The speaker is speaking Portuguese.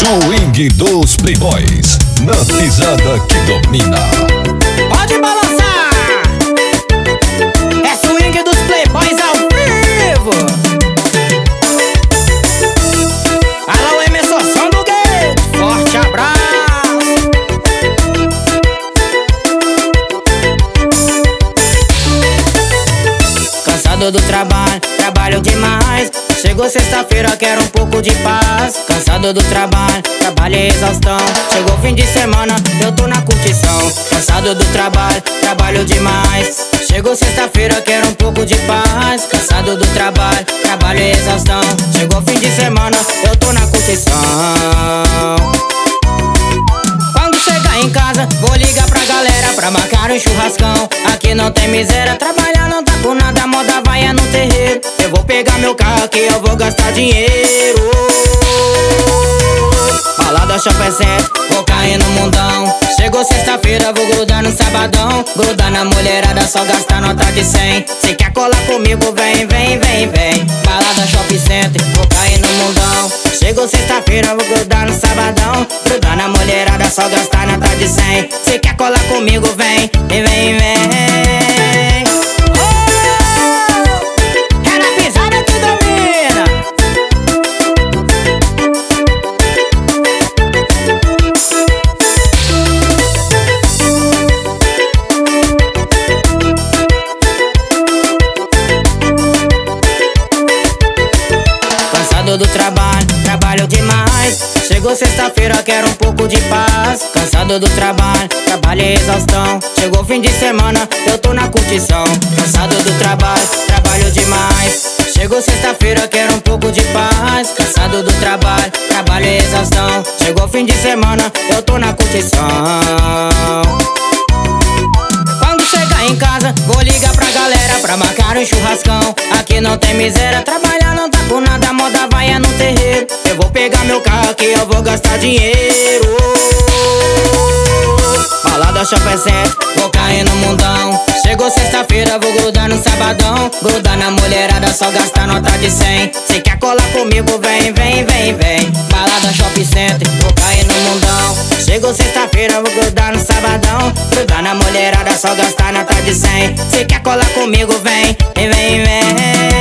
Swing dos Playboys, na pisada que domina. Pode balançar! É swing dos Playboys ao vivo. Alô, Emerson, som do gay. Forte abraço. Cansado do trabalho, trabalho demais. Chegou sexta-feira, quero um pouco de paz. Cansado do trabalho, trabalho é exaustão. Chegou fim de semana, eu tô na curtição. Cansado do trabalho, trabalho demais. Chegou sexta-feira, quero um pouco de paz. Cansado do trabalho, trabalho é exaustão. Chegou fim de semana, eu tô na curtição. Quando chegar em casa, vou ligar pra galera pra marcar um churrascão. Aqui não tem miséria, trabalhar não tá por nada, moda vai é no terreiro. Eu vou pegar meu carro aqui, eu vou gastar dinheiro. Balada, shopping center, vou cair no mundão. Chegou sexta-feira, vou grudar no sabadão. Grudar na mulherada, só gastar nota de 100. Se quer colar comigo, vem, vem, vem, vem. Balada, shopping center, vou cair no mundão. Chegou sexta-feira, vou grudar no sabadão. Grudar na mulherada, só gastar nota de 100. Se quer colar comigo, vem, vem, vem, vem. É na pisada que domina. Cansado do trabalho, trabalho demais. Chegou sexta-feira, quero um pouco de paz. Cansado do trabalho, trabalho é exaustão. Chegou fim de semana, eu tô na curtição. Cansado do trabalho, trabalho demais. Chegou sexta-feira, quero um pouco de paz. Cansado do trabalho, trabalho é exaustão. Chegou fim de semana, eu tô na curtição. Quando chegar em casa, vou ligar pra galera pra marcar um churrascão. Aqui não tem miséria, trabalhar não tá por nada, moda vai é no terreiro. Eu vou pegar meu carro aqui, eu vou gastar dinheiro. Balada, shopping center, vou cair no mundão. Chegou sexta-feira, vou grudar no sabadão. Grudar na mulherada, só gastar nota de 100. Se quer colar comigo, vem, vem, vem, vem. Balada, shopping center, vou cair no mundão. Chegou sexta-feira, vou grudar no sabadão. Grudar na mulherada, só gastar nota de 100. Se quer colar comigo, vem, vem, vem, vem.